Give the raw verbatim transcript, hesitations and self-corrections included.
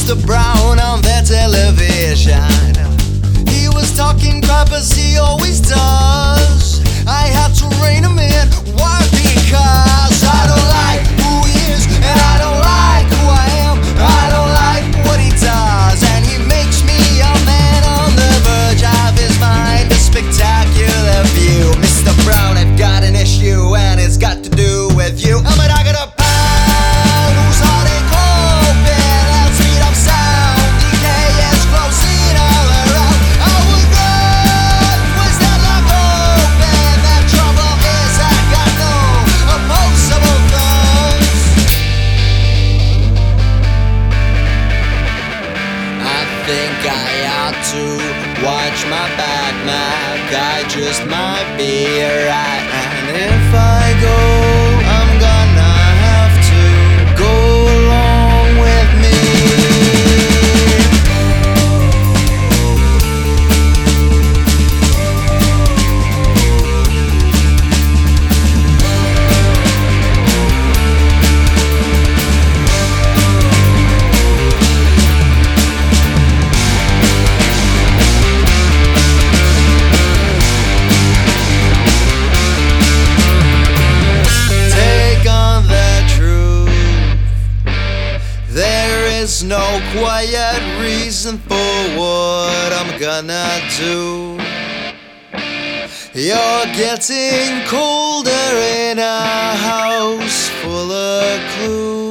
Mister Brown on the television. He was talking crap as he always does. I had to rein him in. Why? Because I don't like who he is, and I don't like who I am. I don't like what he does, and he makes me a man on the verge of his mind. A spectacular view. Mister Brown, I've got an issue, and it's got to do with you. I'm not gonna pound whose heart ain't open. Let's speed up sound. Decay is closing all around. I will go twist that lock open. That trouble is I got no opposable thumbs. I think I ought to watch my back, Mac. I just might be right. And if I go, I'm gonna have to go along with me. There's no quiet reason for what I'm gonna do. You're getting colder in a house full of clues.